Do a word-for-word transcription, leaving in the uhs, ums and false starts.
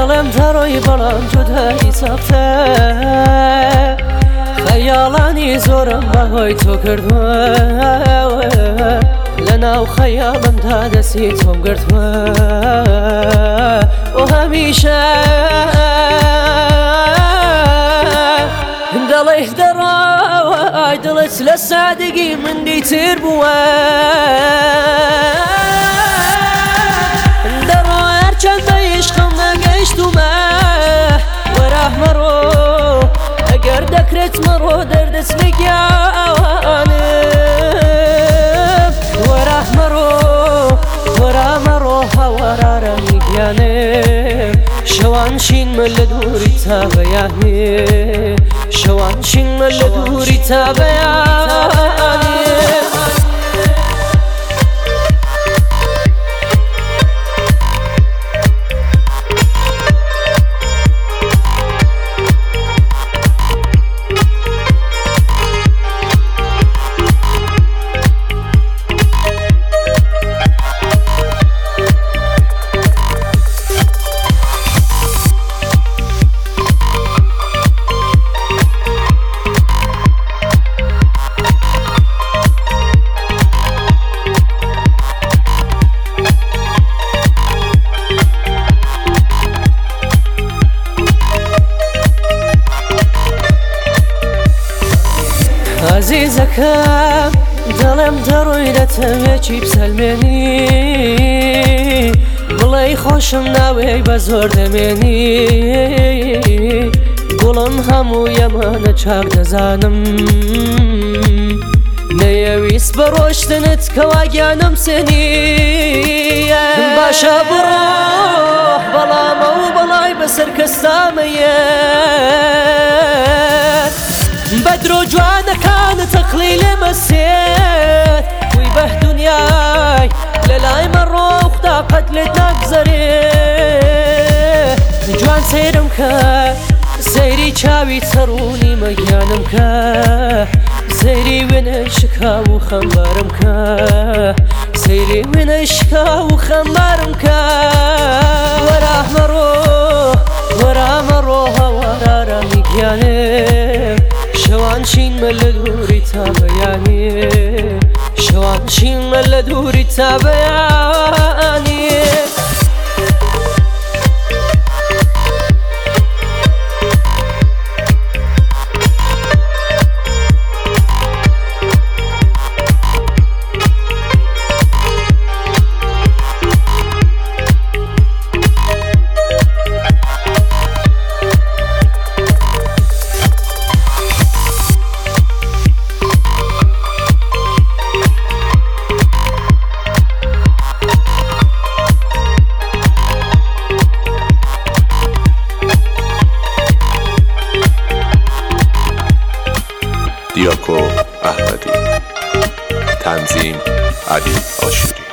دڵم دەڕۆی بەڵام جودایی سەختە خەیاڵانی زۆرم بەهۆی تۆ کردووە لەناو خەیاڵمدا دەستی تۆم گرتووە و هەمیشە دەڵێ دەڕاوە ئای دڵت لە سادگی من دیتر بووە دەڕۆ هەرچەندە عیشقم نەگەیشتومە وەرە مەڕۆ ئەگەر دەکرێت مەڕۆ دەردەچ لە گیانم وەرە مەڕۆ وەرە مەڕۆ هەوارارەمی گیانم شەوان شینمە لە دووری تابەیانێ شەوان شینمە لە دووری تابەیانێ عزیزەکەم دڵم دەڕۆی دەتەوێکی بسەلمێنی بڵێ خۆشم ناوێی بە زۆر دەمێنی گوڵم هەموو یەمانە چاک دەزانم نەیەویست بە ڕۆشتنت کەوا گیانم سێنی باشە بڕۆ بەڵامە و بەڵای بەسەر کەستامەیە بەدرۆ جوانەکانت تەقلی لێمە سێت وی بەه دونیای لە لای مەڕۆ خدا قەت لێت ناگزەرێ جوان سەیرم کە سەیری چاوی تەڕوونی مەگیانم کە سەیری وێنەی شکاو و خەمبارم کە سەیری وێنەی شکاو و خەمبارم کە وەرە مەڕۆ وەرە مەڕۆ هەوارارەمی گیانێ شەوان شینمە لە دووری تابەیانێ شەوان شینمە لە دووری تابەیانێ دیاکو احمدی، تنظیم علی آشوری.